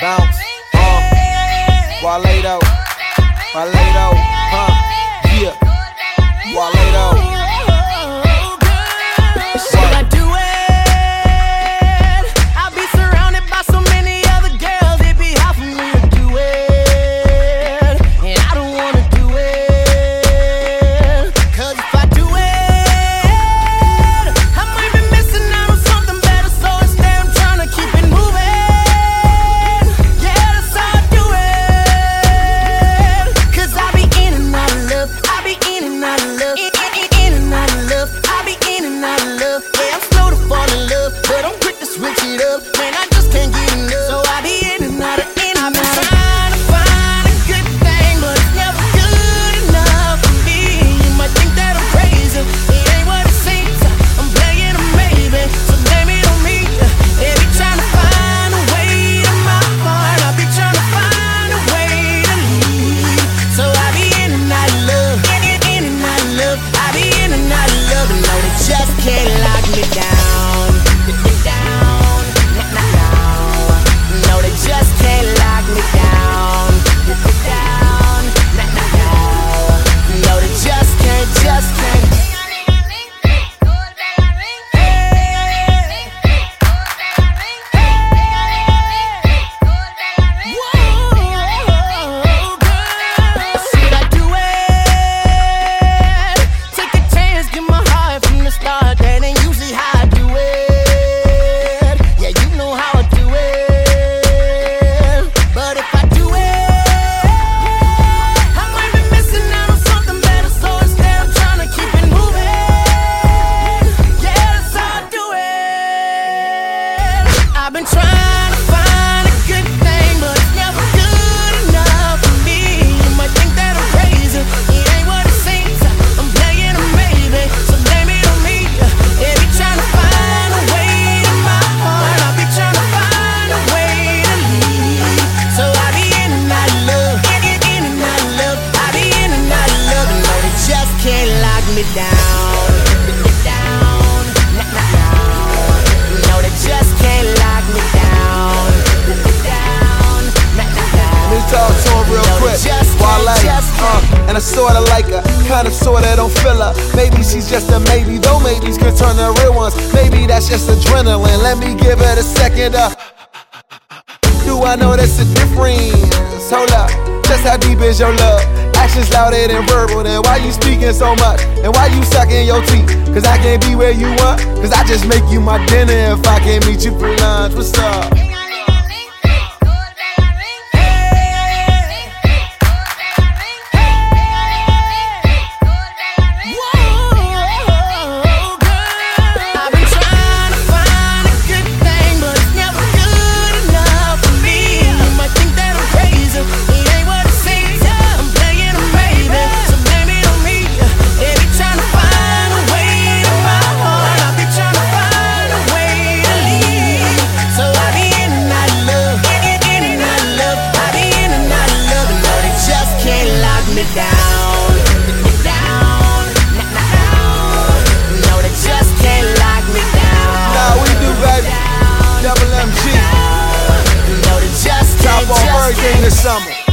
Bounce, Waledo, yeah, Waledo. Should I do it? I'll be surrounded by so many other girls, it'd be hard for me to do it, and I don't wanna do it, 'cause if I do it, I might be missing out on something better, so instead I'm trying to keep it moving. Yeah, that's how I do it, 'cause I be in and out of love, I be in and out of love, in and out of love, I be in and out of love. Yeah, I'm slow to fall in love, but I'm quick to switch it up, man, I just can't get enough. So I be in and out of, in and out. I've been trying to find a good thing, but it's never good enough for me. You might think that I'm crazy, it ain't what it seems. I'm playing a maybe, so blame it on me. They be trying to find a way to my heart, I be trying to find a way to leave. So I be in and out of love, in and out of love, I be in and out of love, and no, they just can't lock me down, down, down. No, they just can't lock me down, down, down. No, they just can't, just can't. Should I do it? Take a chance, give my heart from the start. That ain't usually how I do it. Yeah, you know how I do it. But if I do it, I might be missing out on something better, so instead I'm trying to keep it moving. Yeah, that's how I do it. I've been trying to find a good thing, but it's never good enough for me. You might think that I'm crazy, it ain't what it seems. I'm playing a maybe, so blame it on me. They be trying to find a way to my heart, I be trying to find a way to leave. So I be in and out of love, in and out of love, I be in and out of love, and no, they just can't lock me down, down, down. No, they just can't lock me down, down, down. Let me talk to him real quick. And I sorta like her, kinda sorta don't feel her. Maybe she's just a maybe, though maybes could turn to real ones. Maybe that's just adrenaline, let me give it a second. Do I know that's a difference? Hold up, just how deep is your love? Actions louder than verbal, then why you speaking so much? And why you sucking your teeth? Cause I can't be where you want, cause I just make you my dinner if I can't meet you for lunch. What's up? I've been trying to find a good thing, but it's never good enough for me. You might think that I'm crazy, it ain't what it seems. I'm playing a maybe, so blame it on me. They be trying to find a way to my heart, I be trying to find a way to leave. So I be in and out of love, in and out of love, I be in and out of love, and no, they just can't lock me down, down, down. No, they just can't lock me down. Nah, we do, baby. Double MG. No, they just Top can't, off just everything this summer.